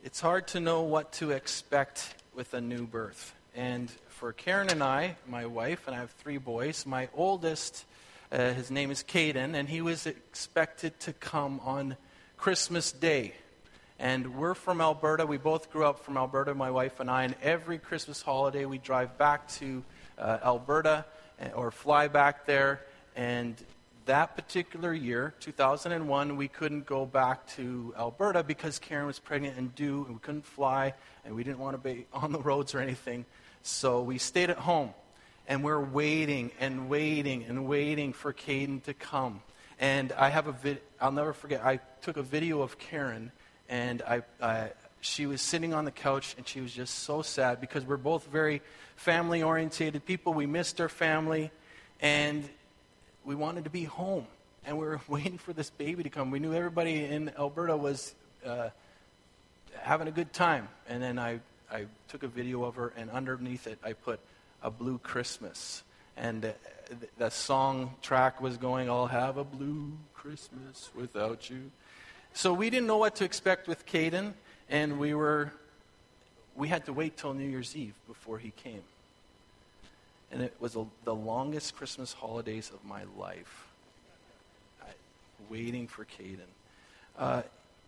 It's hard to know what to expect with a new birth. And for Karen and I, my wife, and I have 3 boys, my oldest, his name is Caden, and he was expected to come on Christmas Day. And we're from Alberta. We both grew up from Alberta, my wife and I, and every Christmas holiday we drive back to Alberta or fly back there. And that particular year, 2001, we couldn't go back to Alberta because Karen was pregnant and due, and we couldn't fly, and we didn't want to be on the roads or anything. So we stayed at home, and we're waiting and waiting and waiting for Caden to come. And I have I'll never forget, I took a video of Karen, and she was sitting on the couch, and she was just so sad because we're both very family-oriented people. We missed our family, and we wanted to be home, and we were waiting for this baby to come. We knew everybody in Alberta was having a good time. And then I took a video of her, and underneath it I put a blue Christmas. And the song track was going, I'll have a blue Christmas without you. So we didn't know what to expect with Caden, and we had to wait till New Year's Eve before he came. And it was the longest Christmas holidays of my life, waiting for Caden.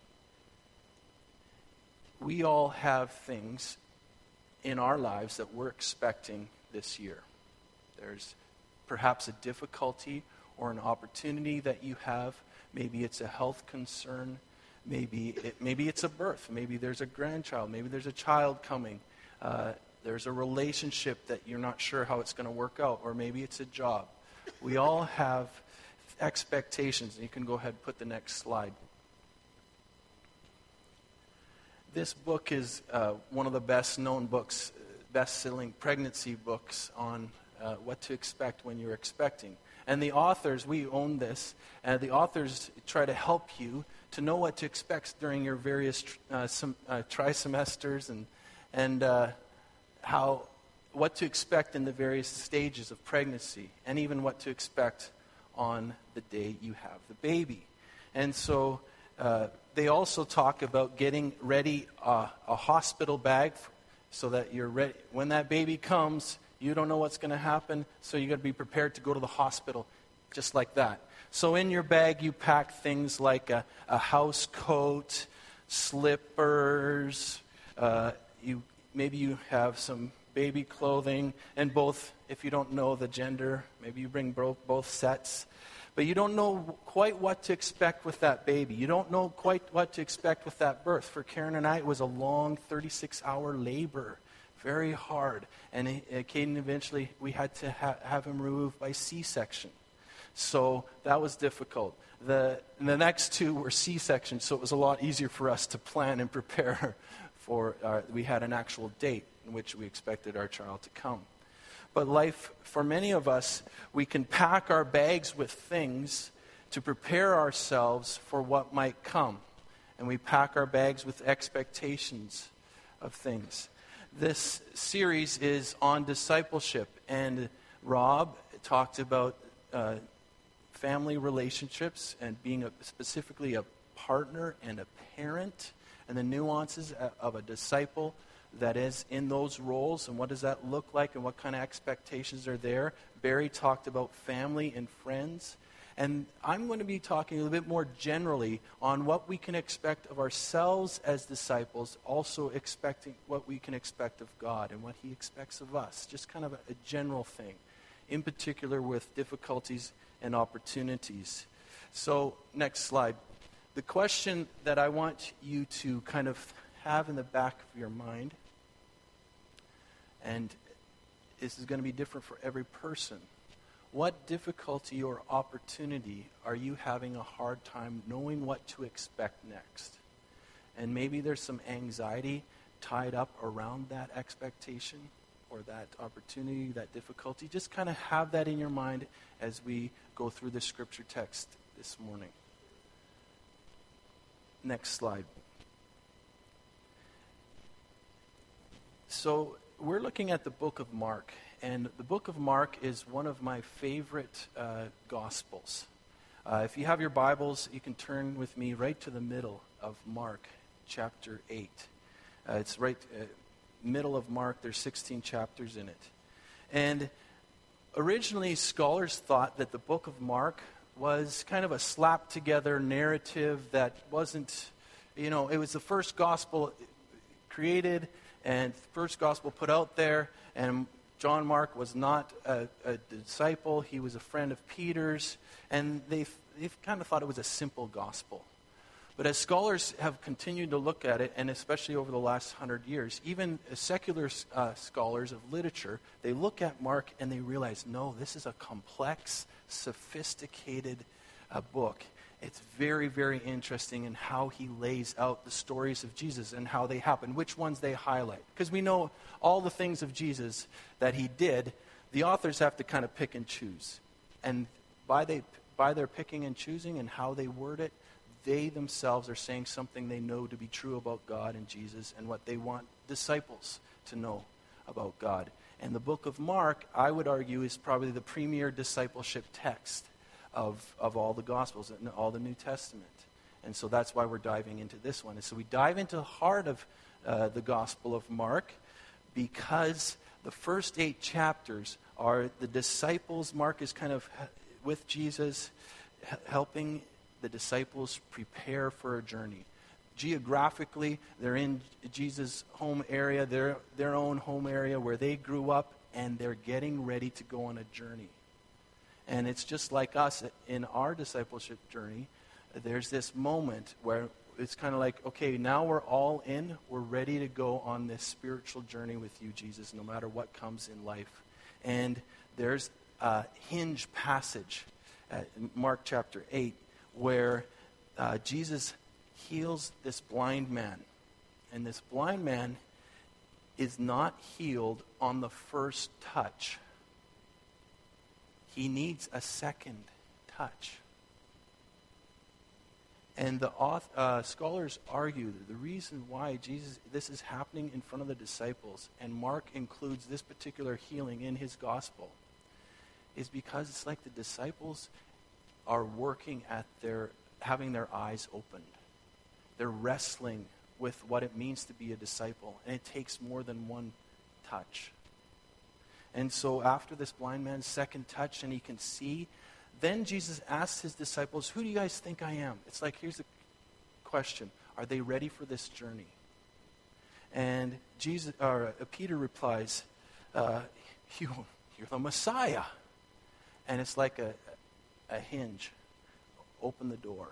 We all have things in our lives that we're expecting this year. There's perhaps a difficulty or an opportunity that you have. Maybe it's a health concern. Maybe it's a birth. Maybe there's a grandchild. Maybe there's a child coming. There's a relationship that you're not sure how it's going to work out, or maybe it's a job. We all have expectations. You can go ahead and put the next slide. This book is one of the best-known books, best-selling pregnancy books on what to expect when you're expecting. And the authors, we own this, the authors try to help you to know what to expect during your various trimesters and what to expect in the various stages of pregnancy, and even what to expect on the day you have the baby. And so they also talk about getting ready a hospital bag so that you're ready. When that baby comes, you don't know what's going to happen, so you got to be prepared to go to the hospital just like that. So in your bag, you pack things like a house coat, slippers, maybe you have some baby clothing, and both, if you don't know the gender, maybe you bring both sets. But you don't know quite what to expect with that baby. You don't know quite what to expect with that birth. For Karen and I, it was a long 36-hour labor, very hard. And Caden, eventually, we had to have him removed by C-section. So that was difficult. The next 2 were C-sections, so it was a lot easier for us to plan and prepare for. We had an actual date in which we expected our child to come. But life, for many of us, we can pack our bags with things to prepare ourselves for what might come. And we pack our bags with expectations of things. This series is on discipleship, and Rob talked about family relationships and being specifically a partner and a parent, and the nuances of a disciple that is in those roles, and what does that look like, and what kind of expectations are there. Barry talked about family and friends. And I'm going to be talking a little bit more generally on what we can expect of ourselves as disciples, also expecting what we can expect of God and what he expects of us. Just kind of a general thing, in particular with difficulties and opportunities. So, next slide. The question that I want you to kind of have in the back of your mind, and this is going to be different for every person. What difficulty or opportunity are you having a hard time knowing what to expect next? And maybe there's some anxiety tied up around that expectation or that opportunity, that difficulty. Just kind of have that in your mind as we go through the scripture text this morning. Next slide. So we're looking at the book of Mark, and the book of Mark is one of my favorite Gospels. If you have your Bibles, you can turn with me right to the middle of Mark chapter 8. It's right middle of Mark. There's 16 chapters in it. And originally, scholars thought that the book of Mark was kind of a slapped-together narrative that wasn't, it was the first gospel created and first gospel put out there, and John Mark was not a disciple. He was a friend of Peter's, and they've kind of thought it was a simple gospel. But as scholars have continued to look at it, and especially over the last 100 years, even secular scholars of literature, they look at Mark and they realize, no, this is a complex, sophisticated book. It's very, very interesting in how he lays out the stories of Jesus and how they happen, which ones they highlight. Because we know all the things of Jesus that he did, the authors have to kind of pick and choose. And by their picking and choosing and how they word it, they themselves are saying something they know to be true about God and Jesus and what they want disciples to know about God. And the book of Mark, I would argue, is probably the premier discipleship text of all the Gospels and all the New Testament. And so that's why we're diving into this one. And so we dive into the heart of the Gospel of Mark because the first 8 chapters are the disciples. Mark is kind of with Jesus, helping the disciples prepare for a journey. Geographically, they're in Jesus' home area, their own home area where they grew up, and they're getting ready to go on a journey. And it's just like us in our discipleship journey. There's this moment where it's kind of like, okay, now we're all in. We're ready to go on this spiritual journey with you, Jesus, no matter what comes in life. And there's a hinge passage at Mark chapter 8 where Jesus heals this blind man. And this blind man is not healed on the first touch. He needs a second touch. And the scholars argue that the reason why this is happening in front of the disciples, and Mark includes this particular healing in his gospel, is because it's like the disciples are working at having their eyes opened. They're wrestling with what it means to be a disciple, and it takes more than one touch. And so after this blind man's second touch and he can see, then Jesus asks his disciples, who do you guys think I am? It's like, here's the question. Are they ready for this journey? And Peter replies, you're the Messiah. And it's like a hinge. Open the door.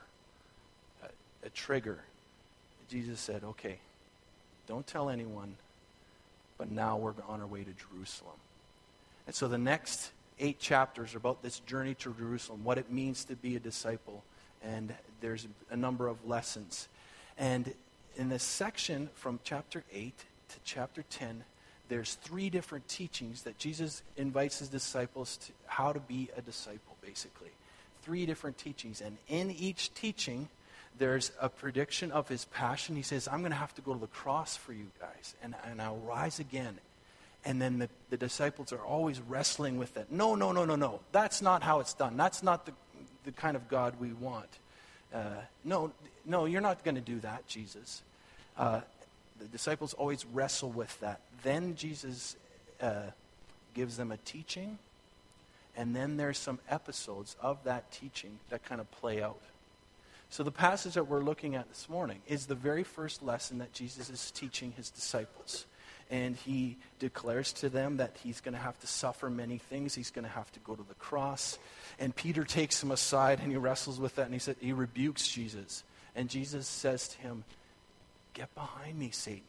A trigger. Jesus said, okay, don't tell anyone, but now we're on our way to Jerusalem. And so the next 8 chapters are about this journey to Jerusalem, what it means to be a disciple, and there's a number of lessons. And in this section from chapter 8 to chapter 10, there's 3 different teachings that Jesus invites his disciples to how to be a disciple, basically. 3 different teachings. And in each teaching, there's a prediction of his passion. He says, I'm going to have to go to the cross for you guys, and I'll rise again. And then the disciples are always wrestling with it. No. That's not how it's done. That's not the kind of God we want. No, you're not going to do that, Jesus. The disciples always wrestle with that. Then Jesus gives them a teaching, and then there's some episodes of that teaching that kind of play out. So the passage that we're looking at this morning is the very first lesson that Jesus is teaching his disciples. And he declares to them that he's going to have to suffer many things. He's going to have to go to the cross. And Peter takes him aside and he wrestles with that, and he rebukes Jesus. And Jesus says to him, get behind me, Satan.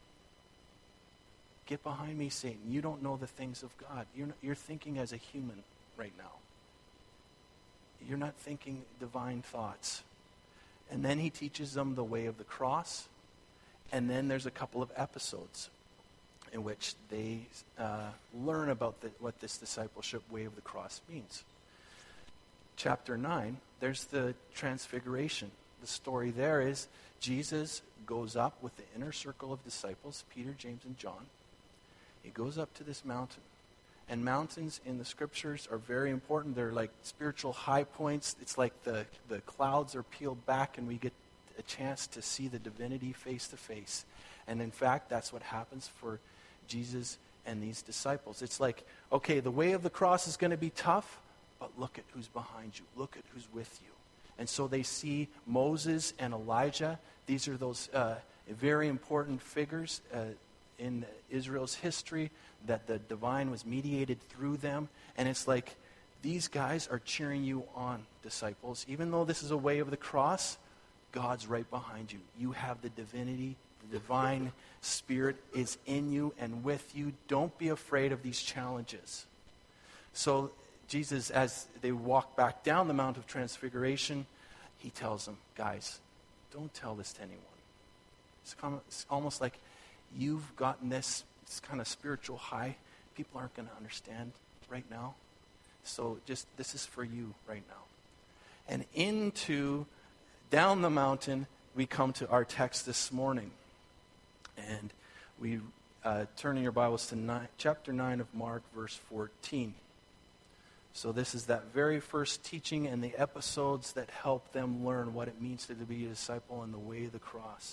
Get behind me, Satan. You don't know the things of God. You're thinking as a human right now. You're not thinking divine thoughts. And then he teaches them the way of the cross. And then there's a couple of episodes in which they learn about what this discipleship way of the cross means. Chapter 9, there's the transfiguration. The story there is Jesus goes up with the inner circle of disciples, Peter, James, and John. He goes up to this mountain. And mountains in the scriptures are very important. They're like spiritual high points. It's like the clouds are peeled back and we get a chance to see the divinity face to face. And in fact, that's what happens for Jesus and these disciples. It's like, okay, the way of the cross is going to be tough, but look at who's behind you. Look at who's with you. And so they see Moses and Elijah. These are those very important figures in Israel's history, that the divine was mediated through them. And it's like, these guys are cheering you on, disciples. Even though this is a way of the cross, God's right behind you. You have the divinity. The divine Spirit is in you and with you. Don't be afraid of these challenges. So Jesus, as they walk back down the Mount of Transfiguration, he tells them, guys, don't tell this to anyone. It's almost like you've gotten this kind of spiritual high. People aren't going to understand right now. So this is for you right now. And down the mountain, we come to our text this morning. And we turn in your Bibles to chapter 9 of Mark, verse 14. So this is that very first teaching and the episodes that help them learn what it means to be a disciple and the way of the cross.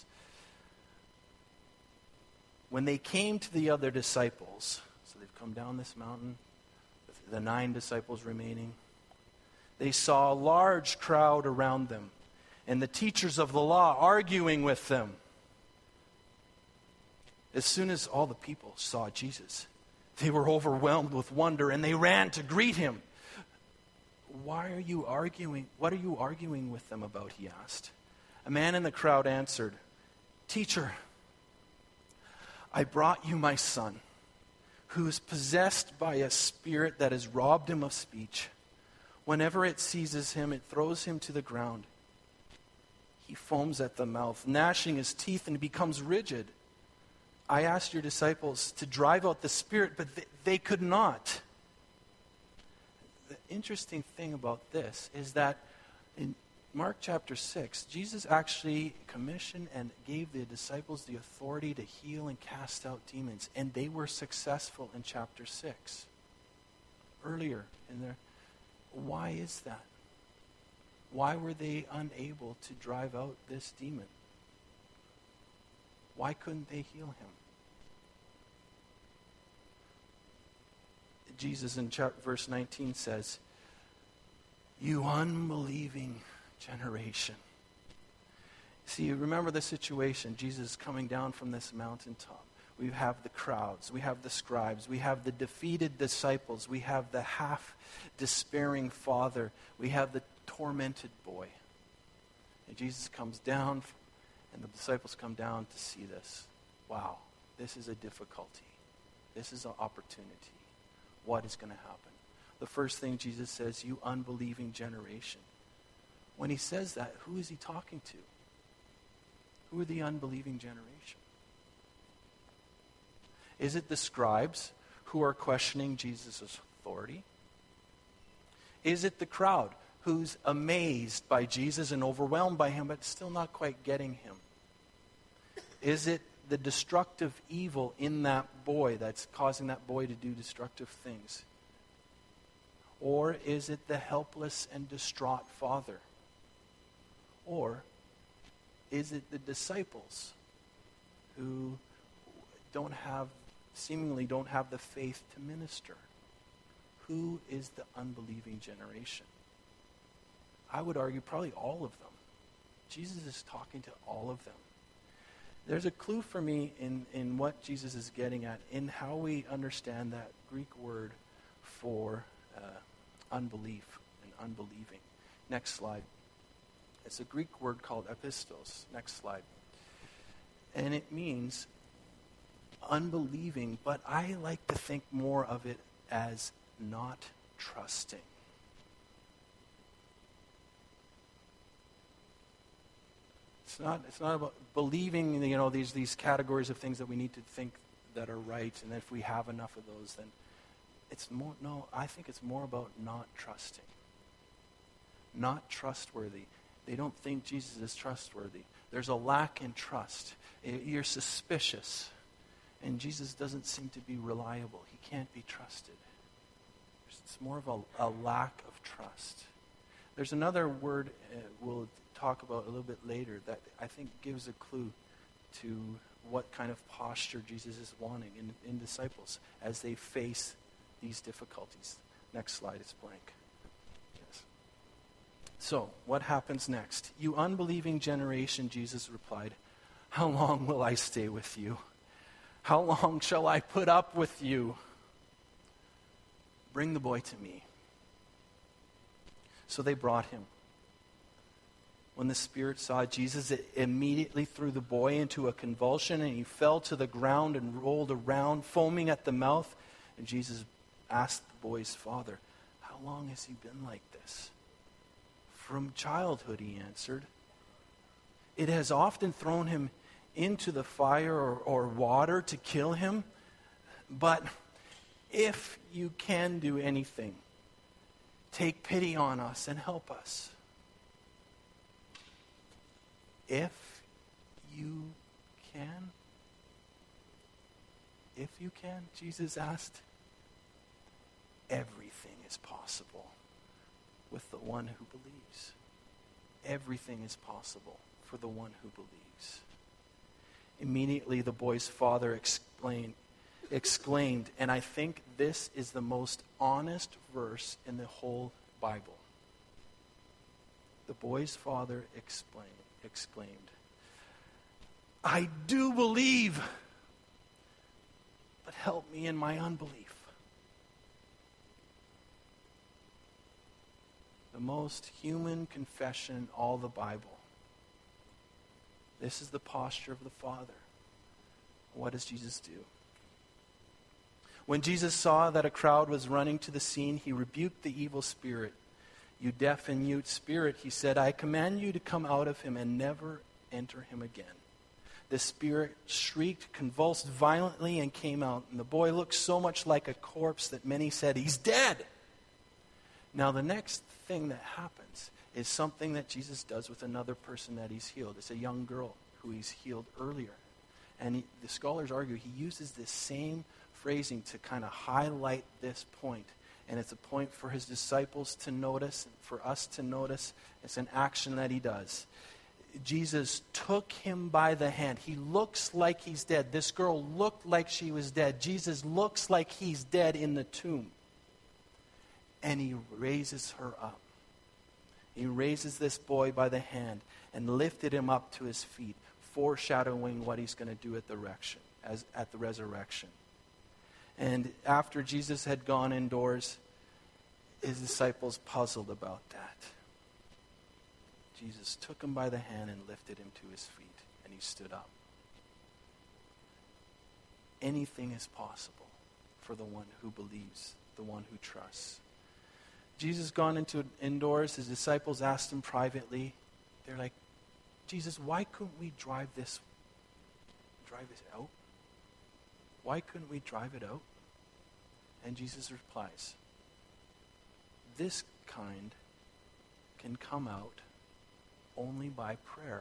When they came to the other disciples, so they've come down this mountain, the 9 disciples remaining, they saw a large crowd around them, and the teachers of the law arguing with them. As soon as all the people saw Jesus, they were overwhelmed with wonder, and they ran to greet him. Why are you arguing? What are you arguing with them about? He asked. A man in the crowd answered, Teacher, I brought you my son, who is possessed by a spirit that has robbed him of speech. Whenever it seizes him, it throws him to the ground. He foams at the mouth, gnashing his teeth, and becomes rigid. I asked your disciples to drive out the spirit, but they could not. The interesting thing about this is that in Mark chapter 6, Jesus actually commissioned and gave the disciples the authority to heal and cast out demons, and they were successful in chapter 6. Earlier in there. Why is that? Why were they unable to drive out this demon? Why couldn't they heal him? Jesus in verse 19 says, You unbelieving generation. See, remember the situation. Jesus is coming down from this mountaintop. We have the crowds. We have the scribes. We have the defeated disciples. We have the half-despairing father. We have the tormented boy. And Jesus comes down, and the disciples come down to see this. Wow, this is a difficulty. This is an opportunity. What is going to happen? The first thing Jesus says, you unbelieving generation. When he says that, who is he talking to? Who are the unbelieving generation? Is it the scribes who are questioning Jesus' authority? Is it the crowd who's amazed by Jesus and overwhelmed by him, but still not quite getting him? Is it the destructive evil in that boy that's causing that boy to do destructive things? Or is it the helpless and distraught father? Or is it the disciples who seemingly don't have the faith to minister? Who is the unbelieving generation? I would argue probably all of them. Jesus is talking to all of them. There's a clue for me in what Jesus is getting at, in how we understand that Greek word for unbelief and unbelieving. Next slide. It's a Greek word called epistos. Next slide. And it means unbelieving, but I like to think more of it as not trusting. It's not about believing, these categories of things that we need to think that are right, and if we have enough of those, then it's more. No, I think it's more about not trusting. Not trustworthy. They don't think Jesus is trustworthy. There's a lack in trust. You're suspicious. And Jesus doesn't seem to be reliable. He can't be trusted. It's more of a lack of trust. There's another word we'll talk about a little bit later that I think gives a clue to what kind of posture Jesus is wanting in disciples as they face these difficulties. Next slide is blank. Yes. So, what happens next? You unbelieving generation, Jesus replied, how long will I stay with you? How long shall I put up with you? Bring the boy to me. So they brought him. When the spirit saw Jesus, it immediately threw the boy into a convulsion, and he fell to the ground and rolled around, foaming at the mouth. And Jesus asked the boy's father, how long has he been like this? From childhood, he answered. It has often thrown him into the fire or water to kill him. But if you can do anything, take pity on us and help us. If you can? If you can, Jesus asked. Everything is possible with the one who believes. Everything is possible for the one who believes. Immediately the boy's father exclaimed, and I think this is the most honest verse in the whole Bible. The boy's father exclaimed, I do believe, but help me in my unbelief. The most human confession in all the Bible. This is the posture of the Father. What does Jesus do? When Jesus saw that a crowd was running to the scene, he rebuked the evil spirit. You deaf and mute spirit, he said, I command you to come out of him and never enter him again. The spirit shrieked, convulsed violently, and came out. And the boy looked so much like a corpse that many said, he's dead. Now the next thing that happens is something that Jesus does with another person that he's healed. It's a young girl who he's healed earlier. And the scholars argue he uses this same phrasing to kind of highlight this point. And it's a point for his disciples to notice, and for us to notice. It's an action that he does. Jesus took him by the hand. He looks like he's dead. This girl looked like she was dead. Jesus looks like he's dead in the tomb. And he raises her up. He raises this boy by the hand and lifted him up to his feet, foreshadowing what he's going to do at the resurrection. And after Jesus had gone indoors, his disciples puzzled about that. Jesus took him by the hand and lifted him to his feet, and he stood up. Anything is possible for the one who believes, the one who trusts. Jesus gone into indoors. His disciples asked him privately. They're like, Jesus, why couldn't we drive this out? Why couldn't we drive it out? And Jesus replies, this kind can come out only by prayer.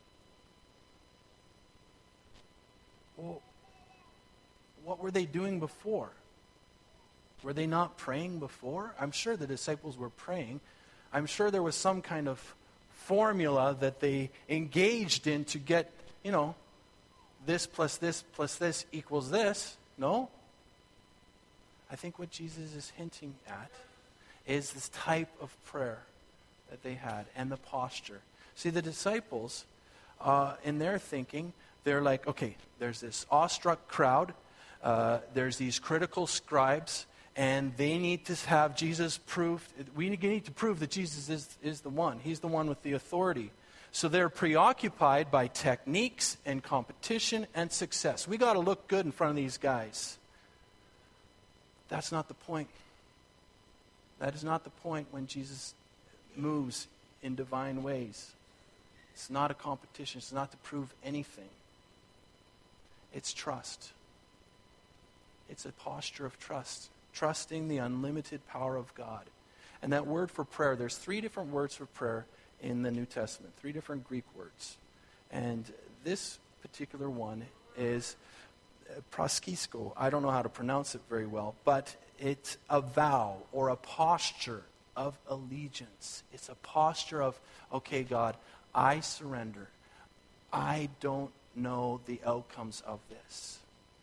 Well, what were they doing before? Were they not praying before? I'm sure the disciples were praying. I'm sure there was some kind of formula that they engaged in to get, this plus this plus this equals this. No? I think what Jesus is hinting at is this type of prayer that they had and the posture. See, the disciples, in their thinking, they're like, okay, there's this awestruck crowd. There's these critical scribes. And they need to have Jesus proved. We need to prove that Jesus is the one. He's the one with the authority. So they're preoccupied by techniques and competition and success. We got to look good in front of these guys. That's not the point. That is not the point when Jesus moves in divine ways. It's not a competition. It's not to prove anything. It's trust. It's a posture of trust. Trusting the unlimited power of God. And that word for prayer, there's 3 different words for prayer in the New Testament, 3 different Greek words. And this particular one is proskisko. I don't know how to pronounce it very well, but it's a vow or a posture of allegiance. It's a posture of, okay, God, I surrender. I don't know the outcomes of this.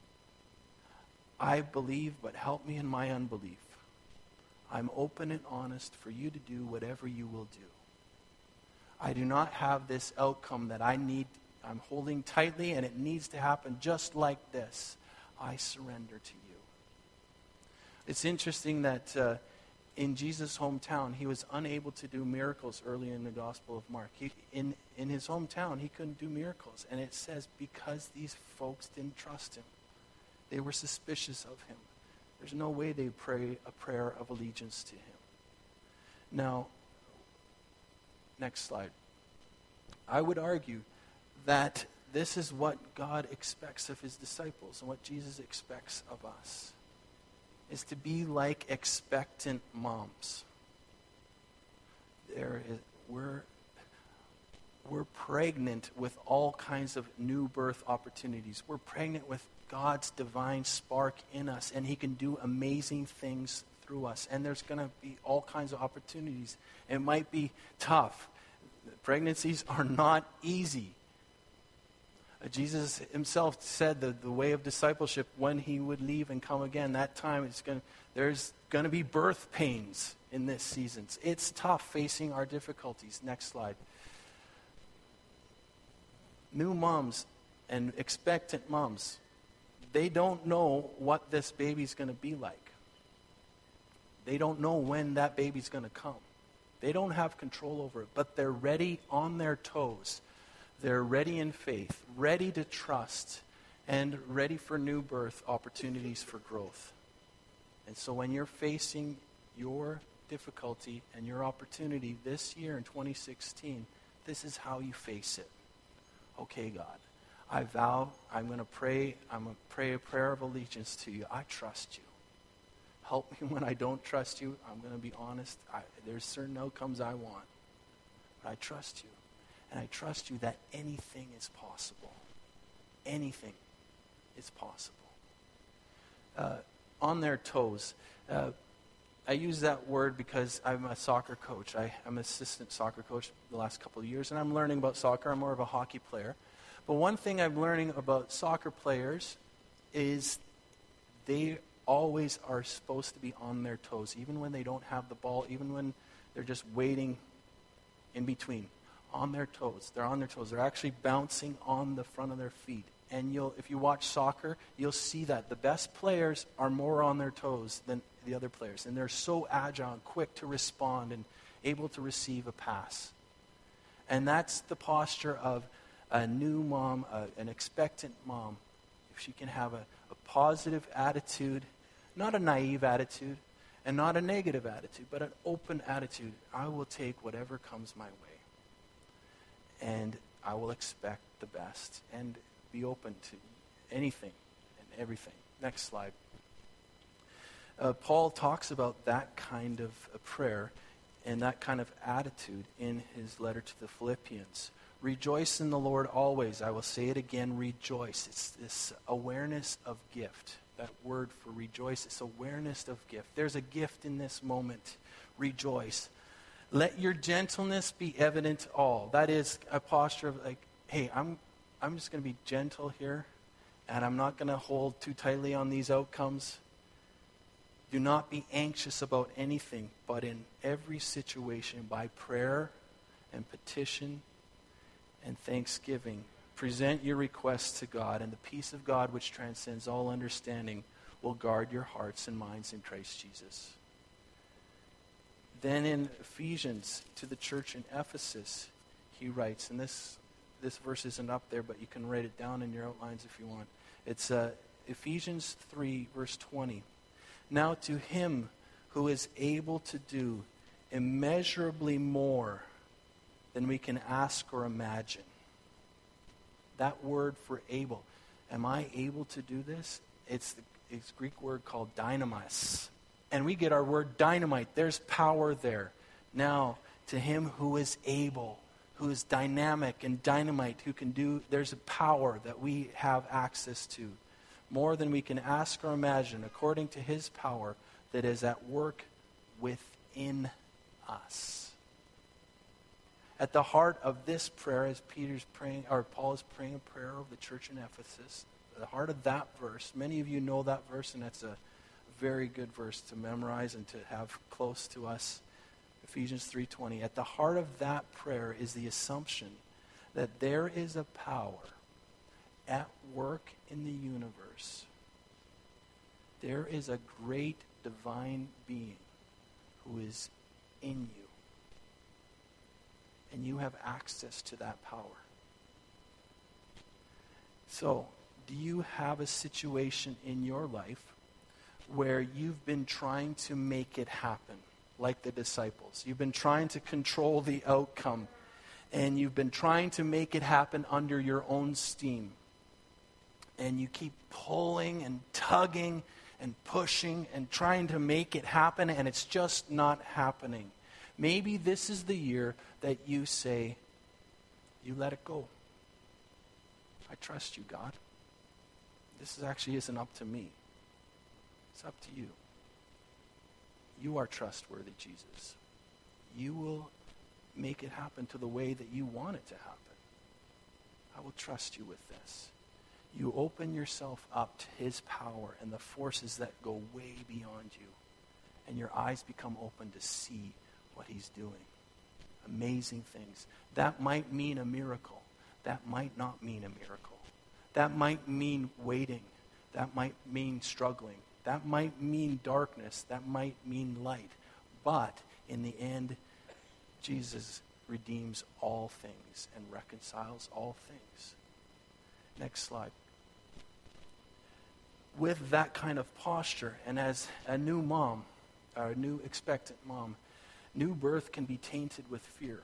I believe, but help me in my unbelief. I'm open and honest for you to do whatever you will do. I do not have this outcome that I'm holding tightly, and it needs to happen just like this. I surrender to you. It's interesting that in Jesus' hometown, he was unable to do miracles early in the Gospel of Mark. In his hometown, he couldn't do miracles. And it says because these folks didn't trust him. They were suspicious of him. There's no way they pray a prayer of allegiance to him. Now, next slide. I would argue that this is what God expects of his disciples and what Jesus expects of us, is to be like expectant moms. We're pregnant with all kinds of new birth opportunities. We're pregnant with God's divine spark in us, and he can do amazing things through us. And there's going to be all kinds of opportunities. It might be tough. Pregnancies are not easy. Jesus himself said that the way of discipleship, when he would leave and come again, that time there's going to be birth pains in this season. It's tough facing our difficulties. Next slide. New moms and expectant moms, they don't know what this baby's going to be like. They don't know when that baby's going to come. They don't have control over it, but they're ready on their toes. They're ready in faith, ready to trust, and ready for new birth opportunities for growth. And so when you're facing your difficulty and your opportunity this year in 2016, this is how you face it. Okay, God, I vow I'm going to pray a prayer of allegiance to you. I trust you. Help me when I don't trust you. I'm going to be honest. There's certain outcomes I want. But I trust you. And I trust you that anything is possible. Anything is possible. On their toes. I use that word because I'm a soccer coach. I'm an assistant soccer coach the last couple of years, and I'm learning about soccer. I'm more of a hockey player. But one thing I'm learning about soccer players is they always are supposed to be on their toes, even when they don't have the ball, even when they're just waiting in between. On their toes. They're on their toes. They're actually bouncing on the front of their feet. And if you watch soccer, you'll see that the best players are more on their toes than the other players. And they're so agile and quick to respond and able to receive a pass. And that's the posture of a new mom, an expectant mom. If she can have a positive attitude, not a naive attitude, and not a negative attitude, but an open attitude. I will take whatever comes my way. And I will expect the best and be open to anything and everything. Next slide. Paul talks about that kind of a prayer and that kind of attitude in his letter to the Philippians. Rejoice in the Lord always. I will say it again, rejoice. It's this awareness of gift. That word for rejoice, it's awareness of gift. There's a gift in this moment. Rejoice. Let your gentleness be evident to all. That is a posture of like, hey, I'm just going to be gentle here, and I'm not going to hold too tightly on these outcomes. Do not be anxious about anything, but in every situation, by prayer and petition and thanksgiving, present your requests to God, and the peace of God, which transcends all understanding, will guard your hearts and minds in Christ Jesus. Then in Ephesians, to the church in Ephesus, he writes, and this verse isn't up there, but you can write it down in your outlines if you want. It's Ephesians 3, verse 20. Now to him who is able to do immeasurably more than we can ask or imagine. That word for able. Am I able to do this? It's Greek word called dynamis. And we get our word dynamite. There's power there. Now, to him who is able, who is dynamic and dynamite, who can do, there's a power that we have access to. More than we can ask or imagine, according to his power that is at work within us. At the heart of this prayer, as Peter's praying, or Paul is praying a prayer over the church in Ephesus, at the heart of that verse, many of you know that verse, and that's a very good verse to memorize and to have close to us. Ephesians 3:20. At the heart of that prayer is the assumption that there is a power at work in the universe. There is a great divine being who is in you. And you have access to that power. So, do you have a situation in your life where you've been trying to make it happen, like the disciples? You've been trying to control the outcome, and you've been trying to make it happen under your own steam. And you keep pulling and tugging and pushing and trying to make it happen, and it's just not happening. Maybe this is the year that you say, you let it go. I trust you, God. This actually isn't up to me. It's up to you. You are trustworthy, Jesus. You will make it happen to the way that you want it to happen. I will trust you with this. You open yourself up to his power and the forces that go way beyond you. And your eyes become open to see what he's doing. Amazing things. That might mean a miracle. That might not mean a miracle. That might mean waiting. That might mean struggling. That might mean darkness. That might mean light. But in the end, Jesus redeems all things and reconciles all things. Next slide. With that kind of posture, and as a new mom, or a new expectant mom, new birth can be tainted with fear.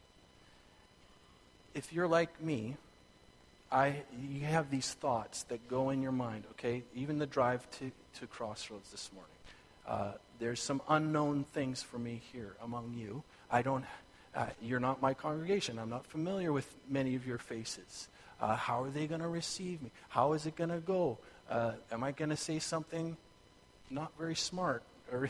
If you're like me, you have these thoughts that go in your mind, okay? Even the drive to Crossroads this morning. There's some unknown things for me here among you. You're not my congregation. I'm not familiar with many of your faces. How are they going to receive me? How is it going to go? Am I going to say something not very smart? Or,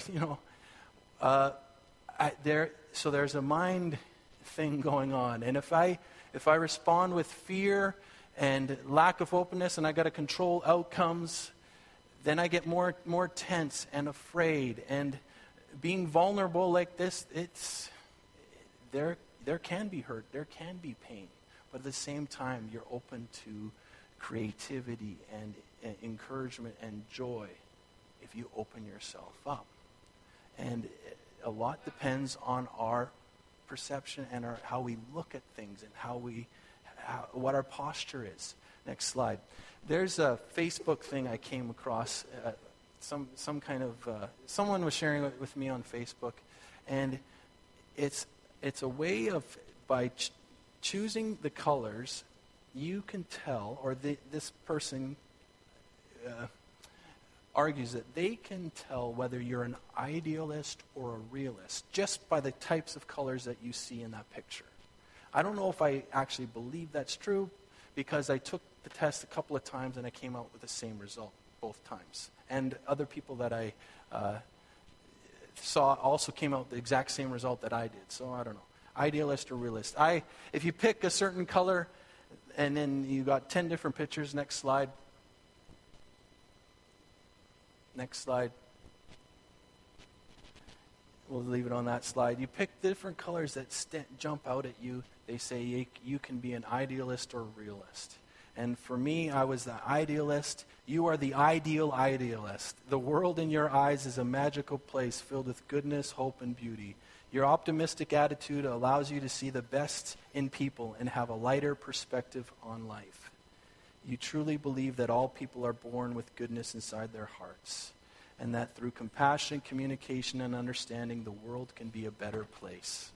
so there's a mind thing going on. And if I respond with fear and lack of openness, and I got to control outcomes, then I get more tense and afraid. And being vulnerable like this, there can be hurt, there can be pain. But at the same time, you're open to creativity and encouragement and joy if you open yourself up. And a lot depends on our perception and how we look at things and what our posture is. Next slide. There's a Facebook thing I came across. Some kind of someone was sharing it with me on Facebook, and it's a way of by choosing the colors, you can tell, or this person argues that they can tell whether you're an idealist or a realist just by the types of colors that you see in that picture. I don't know if I actually believe that's true, because I took the test a couple of times and I came out with the same result both times. And other people that I saw also came out the exact same result that I did. So I don't know. Idealist or realist. If you pick a certain color and then you got 10 different pictures, next slide. Next slide. We'll leave it on that slide. You pick different colors that jump out at you. They say you can be an idealist or realist. And for me, I was the idealist. You are the ideal idealist. The world in your eyes is a magical place filled with goodness, hope, and beauty. Your optimistic attitude allows you to see the best in people and have a lighter perspective on life. You truly believe that all people are born with goodness inside their hearts, and that through compassion, communication, and understanding, the world can be a better place.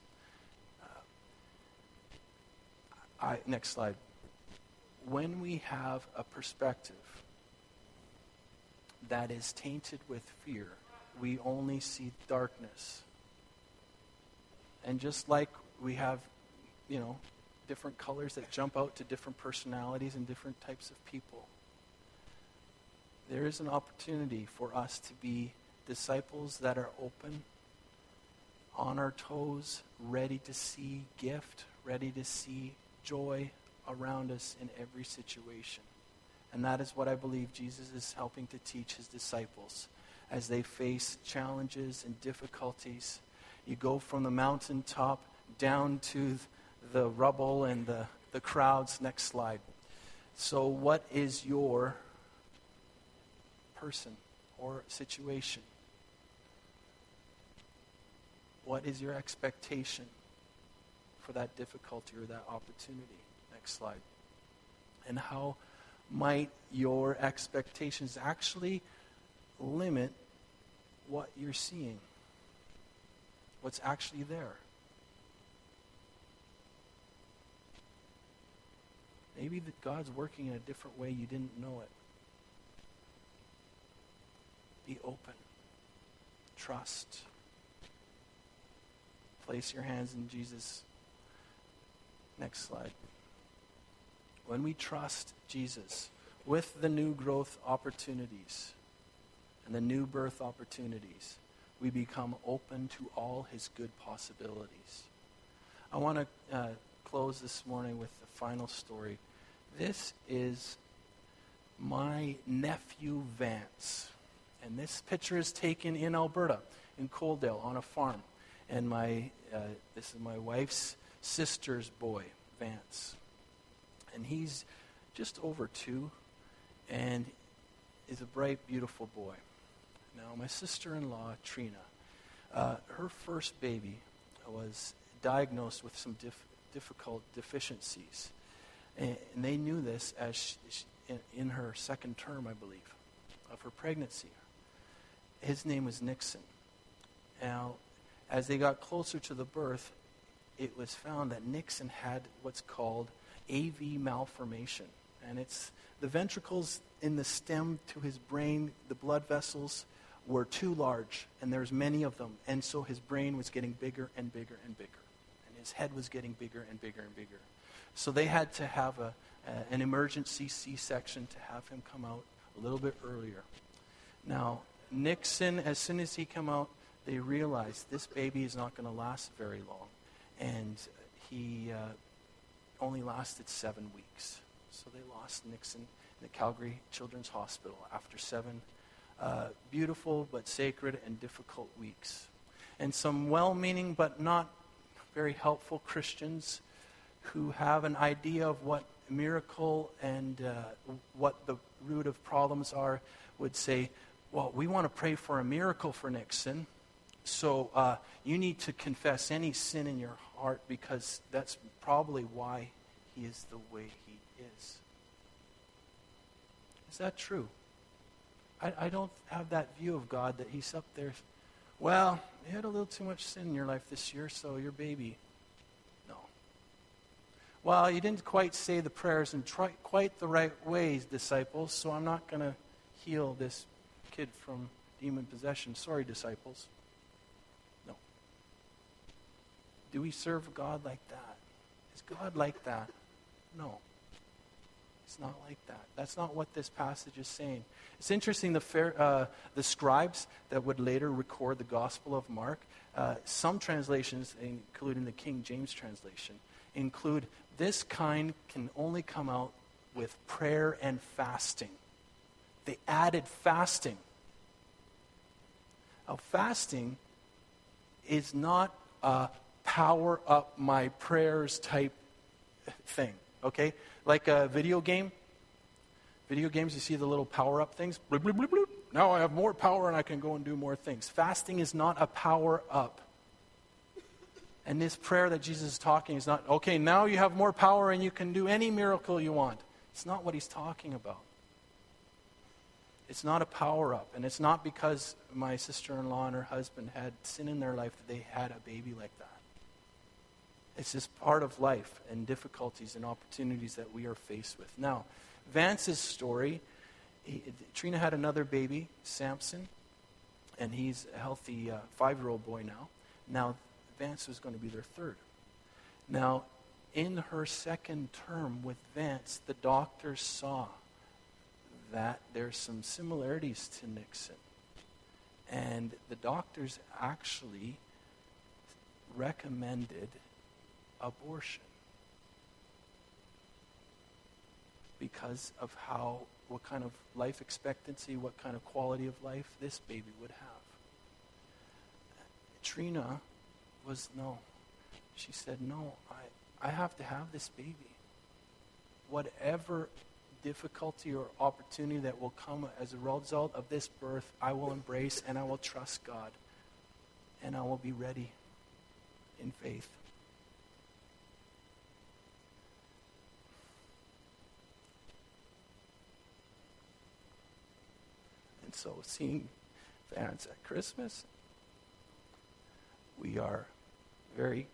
Next slide. When we have a perspective that is tainted with fear, we only see darkness. And just like we have, different colors that jump out to different personalities and different types of people, there is an opportunity for us to be disciples that are open, on our toes, ready to see gift, ready to see joy around us in every situation. And that is what I believe Jesus is helping to teach his disciples as they face challenges and difficulties. You go from the mountaintop down to the rubble and the crowds. Next slide. So what is your person or situation? What is your expectation for that difficulty or that opportunity? Next slide. And how might your expectations actually limit what you're seeing? What's actually there? Maybe that God's working in a different way you didn't know it. Be open. Trust. Place your hands in Jesus. Next slide. When we trust Jesus with the new growth opportunities and the new birth opportunities, we become open to all his good possibilities. I want to close this morning with the final story. This is my nephew Vance. And this picture is taken in Alberta, in Coaldale, on a farm. And this is my wife's sister's boy, Vance. And he's just over 2 and is a bright, beautiful boy. Now, my sister-in-law, Trina, her first baby was diagnosed with some difficult deficiencies. And they knew this as in her second term, I believe, of her pregnancy. His name was Nixon. Now, as they got closer to the birth, it was found that Nixon had what's called AV malformation. And it's the ventricles in the stem to his brain, the blood vessels were too large, and there's many of them. And so his brain was getting bigger and bigger and bigger. And his head was getting bigger and bigger and bigger. So they had to have an emergency C-section to have him come out a little bit earlier. Now, Nixon, as soon as he came out, they realized this baby is not going to last very long. And he only lasted 7 weeks. So they lost Nixon in the Calgary Children's Hospital after 7 beautiful but sacred and difficult weeks. And some well-meaning but not very helpful Christians who have an idea of what miracle and what the root of problems are would say, well, we want to pray for a miracle for Nixon, so you need to confess any sin in your heart because that's probably why he is the way he is. Is that true? I don't have that view of God that he's up there. Well, you had a little too much sin in your life this year, so your baby. No. Well, you didn't quite say the prayers in quite the right ways, disciples, so I'm not going to heal this kid from demon possession. Sorry, disciples. No. Do we serve God like that? Is God like that? No. It's not like that. That's not what this passage is saying. It's interesting, the scribes that would later record the Gospel of Mark, some translations, including the King James translation, include this kind can only come out with prayer and fasting. They added fasting. Now, fasting is not a power up my prayers type thing, okay? Like a video game. Video games, you see the little power-up things. Bloop, bloop, bloop, bloop. Now I have more power and I can go and do more things. Fasting is not a power-up. And this prayer that Jesus is talking is not, okay, now you have more power and you can do any miracle you want. It's not what he's talking about. It's not a power-up. And it's not because my sister-in-law and her husband had sin in their life that they had a baby like that. It's just part of life and difficulties and opportunities that we are faced with. Now, Vance's story, Trina had another baby, Samson, and he's a healthy 5-year-old boy now. Now, Vance was going to be their third. Now, in her second term with Vance, the doctors saw that there's some similarities to Nixon. And the doctors actually recommended abortion. because of what kind of life expectancy, what kind of quality of life this baby would have. Trina was no. She said, no, I have to have this baby. Whatever difficulty or opportunity that will come as a result of this birth, I will embrace and I will trust God. And I will be ready in faith. And so seeing Vance at Christmas, we are very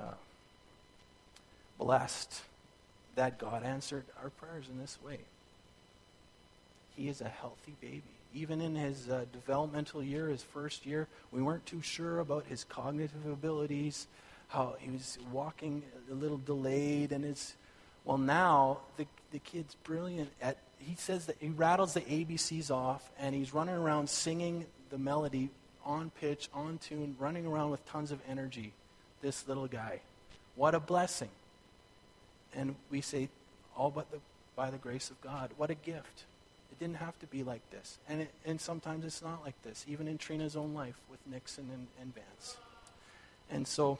blessed that God answered our prayers in this way. He is a healthy baby. Even in his developmental year, his first year, we weren't too sure about his cognitive abilities, how he was walking a little delayed, and now the kid's brilliant at, he says that he rattles the ABCs off, and he's running around singing the melody on pitch, on tune, running around with tons of energy. This little guy. What a blessing. And we say, all but by the grace of God. What a gift. It didn't have to be like this. And sometimes it's not like this, even in Trina's own life with Nixon and Vance. And so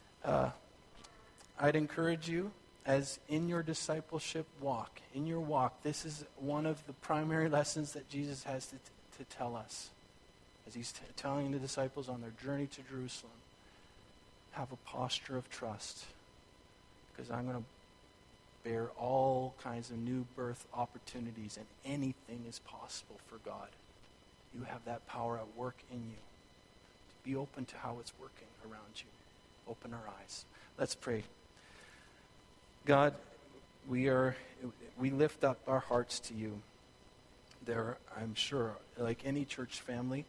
I'd encourage you, as in your discipleship walk, this is one of the primary lessons that Jesus has to tell us. As he's telling the disciples on their journey to Jerusalem, have a posture of trust, because I'm going to bear all kinds of new birth opportunities, and anything is possible for God. You have that power at work in you. Be open to how it's working around you. Open our eyes. Let's pray. God, we lift up our hearts to you. There, I'm sure, like any church family,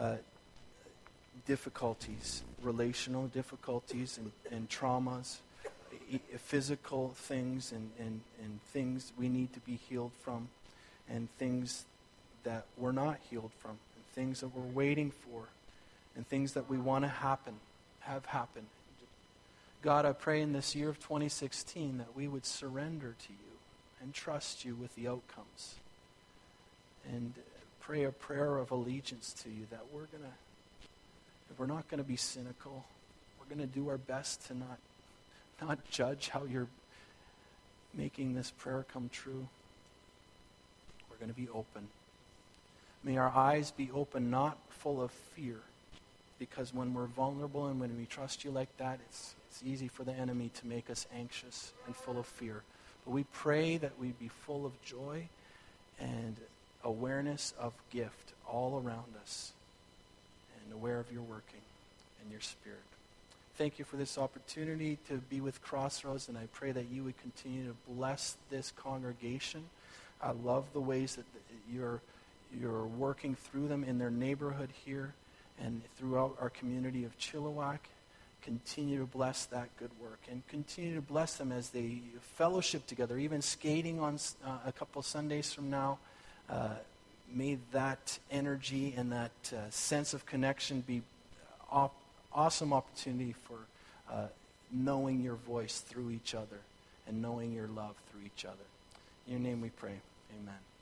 difficulties, relational difficulties and traumas, physical things and things we need to be healed from, and things that we're not healed from, and things that we're waiting for, and things that we want to have happen. God, I pray in this year of 2016 that we would surrender to you and trust you with the outcomes, and pray a prayer of allegiance to you, that we're not going to be cynical. We're going to do our best to not judge how you're making this prayer come true. We're going to be open. May our eyes be open, not full of fear, because when we're vulnerable and when we trust you like that, it's easy for the enemy to make us anxious and full of fear. But we pray that we be full of joy and awareness of gift all around us, and aware of your working and your Spirit. Thank you for this opportunity to be with Crossroads, and I pray that you would continue to bless this congregation. I love the ways that you're working through them in their neighborhood here and throughout our community of Chilliwack. Continue to bless that good work, and continue to bless them as they fellowship together, even skating on a couple Sundays from now. May that energy and that sense of connection be awesome opportunity for knowing your voice through each other and knowing your love through each other. In your name we pray. Amen.